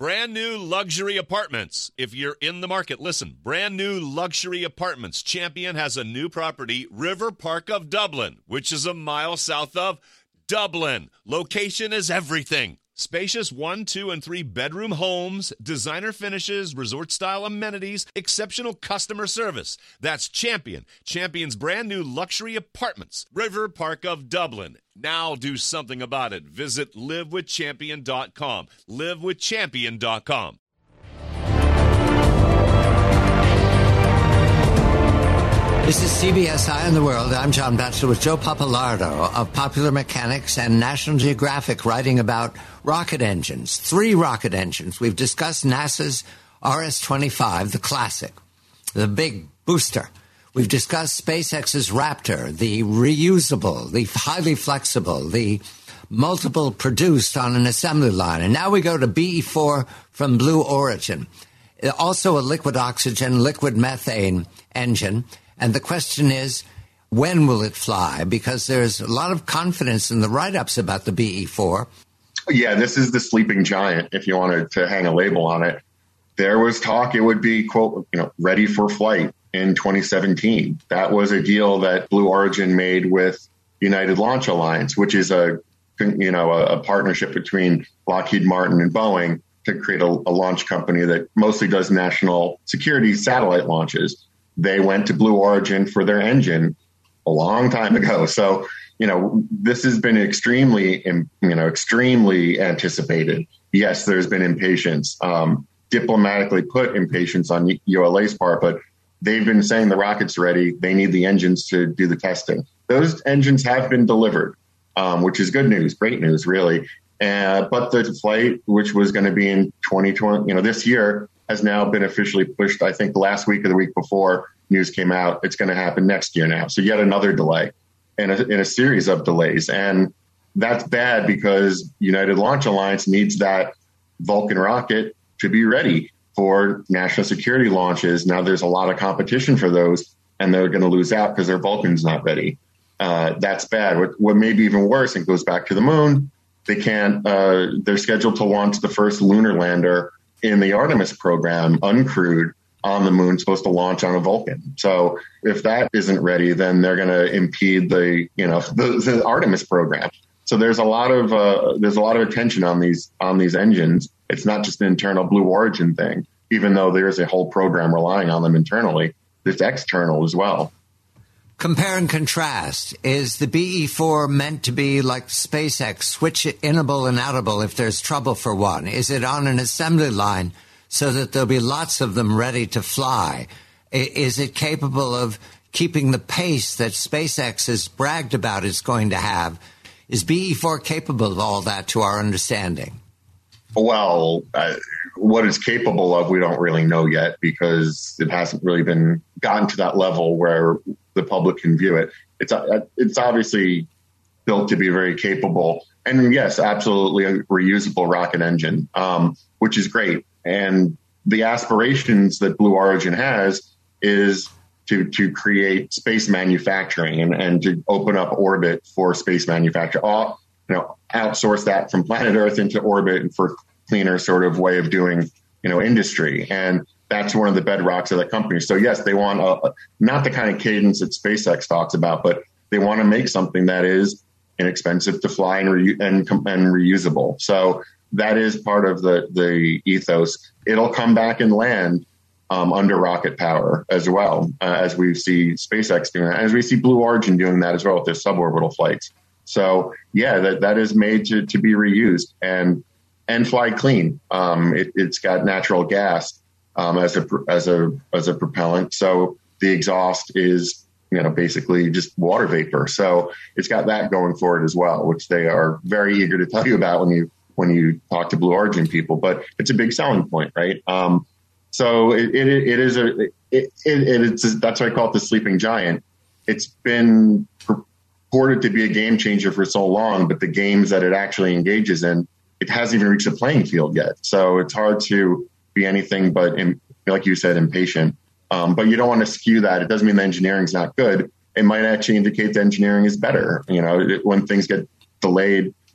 Brand new luxury apartments. If you're in the market, listen. Brand new luxury apartments. Champion has a new property, River Park of Dublin, which is a mile south of Dublin. Location is everything. Spacious 1, 2, and 3 bedroom homes, designer finishes, resort-style amenities, exceptional customer service. That's Champion. Champion's brand new luxury apartments, River Park of Dublin. Now do something about it. Visit livewithchampion.com. livewithchampion.com. This is CBS Eye on the World. I'm John Batchelor with Joe Papalardo of Popular Mechanics and National Geographic, writing about rocket engines. 3 rocket engines. We've discussed NASA's RS-25, the classic, the big booster. We've discussed SpaceX's Raptor, the reusable, the highly flexible, the multiple produced on an assembly line. And now we go to BE-4 from Blue Origin. Also a liquid oxygen, liquid methane engine. And the question is, when will it fly? Because there's a lot of confidence in the write-ups about the BE-4. Yeah, this is the sleeping giant, if you wanted to hang a label on it. There was talk it would be, quote, ready for flight in 2017. That was a deal that Blue Origin made with United Launch Alliance, which is a partnership between Lockheed Martin and Boeing to create a launch company that mostly does national security satellite launches. They went to Blue Origin for their engine a long time ago. So, this has been extremely anticipated. Yes, there's been impatience, diplomatically put impatience on ULA's part, but they've been saying the rocket's ready. They need the engines to do the testing. Those engines have been delivered, which is good news, great news, really. But the flight, which was going to be in 2020, this year, has now been officially pushed. I think last week or the week before news came out, it's going to happen next year now. So yet another delay and a series of delays. And that's bad because United Launch Alliance needs that Vulcan rocket to be ready for national security launches. Now there's a lot of competition for those, and they're going to lose out because their Vulcan's not ready. That's bad. What may be even worse, and goes back to the moon, they can't, they're scheduled to launch the first lunar lander in the Artemis program, uncrewed, on the moon, supposed to launch on a Vulcan. So if that isn't ready, then they're going to impede the Artemis program. So there's a lot of attention on these engines. It's not just an internal Blue Origin thing, even though there is a whole program relying on them internally. It's external as well. Compare and contrast. Is the BE-4 meant to be like SpaceX, switch it inable and outable if there's trouble for one? Is it on an assembly line so that there'll be lots of them ready to fly? Is it capable of keeping the pace that SpaceX has bragged about it's going to have? Is BE-4 capable of all that, to our understanding? Well, what it's capable of, we don't really know yet, because it hasn't really been gotten to that level where the public can view it. It's obviously built to be very capable. And yes, absolutely a reusable rocket engine, which is great. And the aspirations that Blue Origin has is to create space manufacturing and to open up orbit for space manufacture. Outsource that from planet Earth into orbit and for cleaner sort of way of doing, industry. And that's one of the bedrocks of the company. So yes, they want not the kind of cadence that SpaceX talks about, but they want to make something that is inexpensive to fly and reusable. So that is part of the ethos. It'll come back and land under rocket power as well, as we see SpaceX doing that, as we see Blue Origin doing that as well with their suborbital flights. So yeah, that is made to be reused and fly clean. It's got natural gas as a propellant. So the exhaust is basically just water vapor. So it's got that going for it as well, which they are very eager to tell you about when you talk to Blue Origin people. But it's a big selling point, right? So it's that's why I call it the sleeping giant. It's been purported to be a game changer for so long, but the games that it actually engages in, it hasn't even reached the playing field yet. So it's hard to be anything but, like you said, impatient. But you don't want to skew that. It doesn't mean the engineering is not good. It might actually indicate the engineering is better. When things get delayed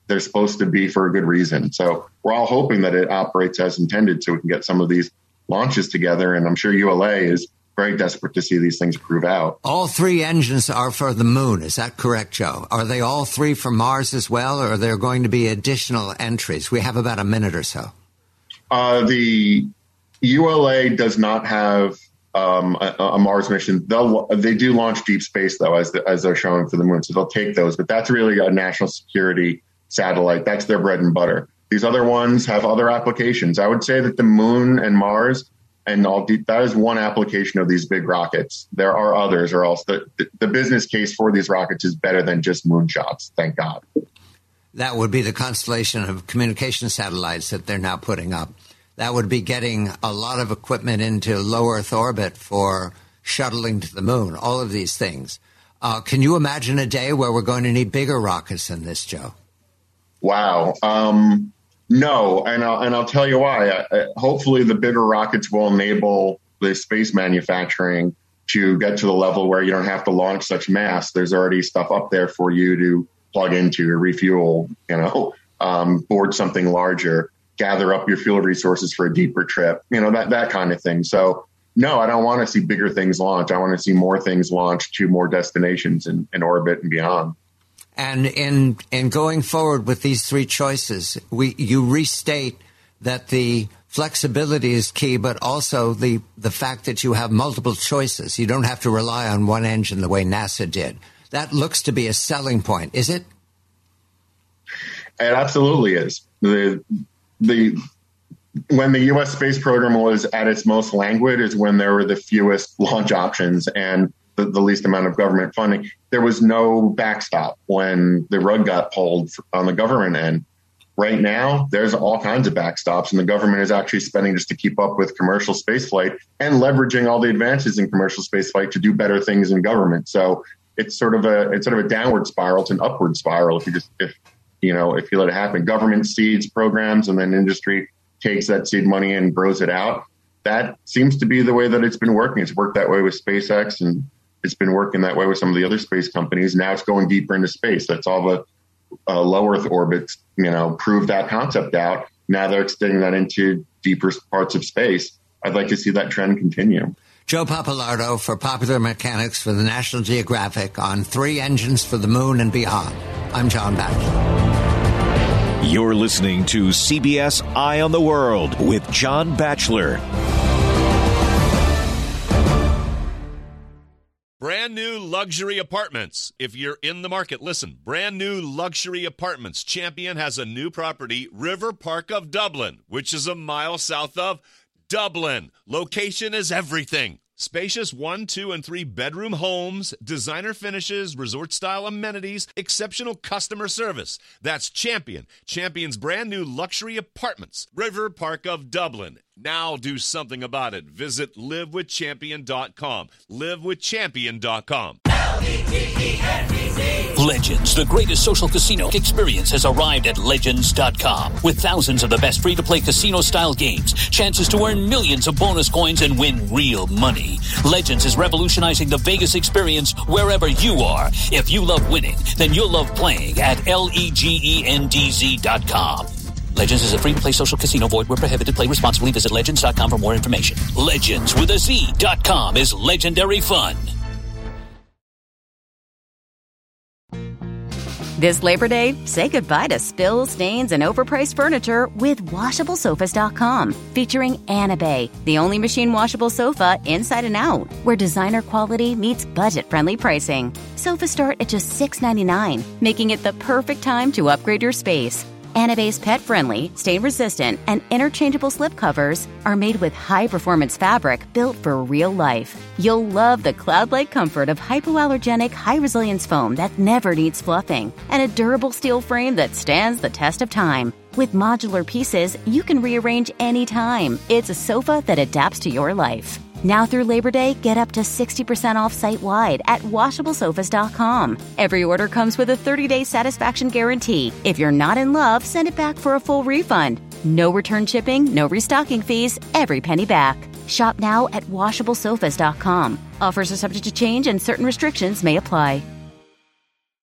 they're supposed to be for a good reason. So we're all hoping that it operates as intended so we can get some of these launches together. And I'm sure ULA is very desperate to see these things prove out. All 3 engines are for the moon. Is that correct, Joe? Are they all 3 for Mars as well, or are there going to be additional entries? We have about a minute or so. The ULA does not have a Mars mission. They do launch deep space, though, as they're showing for the moon. So they'll take those. But that's really a national security satellite. That's their bread and butter. These other ones have other applications. I would say that the moon and Mars and that is one application of these big rockets. There are others, or else the business case for these rockets is better than just moonshots. Thank God. That would be the constellation of communication satellites that they're now putting up. That would be getting a lot of equipment into low Earth orbit for shuttling to the moon, all of these things. Can you imagine a day where we're going to need bigger rockets than this, Joe? Wow. No, and I'll tell you why. Hopefully the bigger rockets will enable the space manufacturing to get to the level where you don't have to launch such mass. There's already stuff up there for you to plug into, refuel, board something larger, gather up your fuel resources for a deeper trip, that kind of thing. So no, I don't want to see bigger things launch. I want to see more things launched to more destinations in orbit and beyond. And in going forward with these 3 choices, you restate that the flexibility is key, but also the fact that you have multiple choices. You don't have to rely on one engine the way NASA did. That looks to be a selling point, is it? It absolutely is. When the U.S. space program was at its most languid is when there were the fewest launch options and the least amount of government funding. There was no backstop when the rug got pulled on the government end. Right now, there's all kinds of backstops, and the government is actually spending just to keep up with commercial spaceflight and leveraging all the advances in commercial spaceflight to do better things in government. So it's sort of a downward spiral. It's an upward spiral if you let it happen. Government seeds programs, and then industry takes that seed money and grows it out. That seems to be the way that it's been working. It's worked that way with SpaceX, and it's been working that way with some of the other space companies. Now it's going deeper into space. That's all the low Earth orbits, prove that concept out. Now they're extending that into deeper parts of space. I'd like to see that trend continue. Joe Pappalardo for Popular Mechanics for the National Geographic on 3 engines for the moon and beyond. I'm John Batchelor. You're listening to CBS Eye on the World with John Batchelor. Brand new luxury apartments. If you're in the market, listen. Brand new luxury apartments. Champion has a new property, River Park of Dublin, which is a mile south of Dublin. Location is everything. Spacious 1, 2, and 3 bedroom homes, designer finishes, resort-style amenities, exceptional customer service. That's Champion. Champion's brand new luxury apartments, River Park of Dublin. Now do something about it. Visit livewithchampion.com. livewithchampion.com. Legends, the greatest social casino experience, has arrived at Legends.com. With thousands of the best free-to-play casino-style games, chances to earn millions of bonus coins and win real money. Legends is revolutionizing the Vegas experience wherever you are. If you love winning, then you'll love playing at LEGENDZ.com. Legends is a free-to-play social casino. Void where prohibited. Play responsibly. Visit Legends.com for more information. Legends with a Z.com is legendary fun. This Labor Day, say goodbye to spills, stains, and overpriced furniture with WashableSofas.com, featuring Anabay, the only machine washable sofa inside and out, where designer quality meets budget-friendly pricing. Sofas start at just $6.99, making it the perfect time to upgrade your space. Anabay's pet-friendly, stain-resistant, and interchangeable slipcovers are made with high-performance fabric built for real life. You'll love the cloud-like comfort of hypoallergenic, high-resilience foam that never needs fluffing, and a durable steel frame that stands the test of time. With modular pieces, you can rearrange anytime. It's a sofa that adapts to your life. Now through Labor Day, get up to 60% off site-wide at WashableSofas.com. Every order comes with a 30-day satisfaction guarantee. If you're not in love, send it back for a full refund. No return shipping, no restocking fees, every penny back. Shop now at WashableSofas.com. Offers are subject to change and certain restrictions may apply.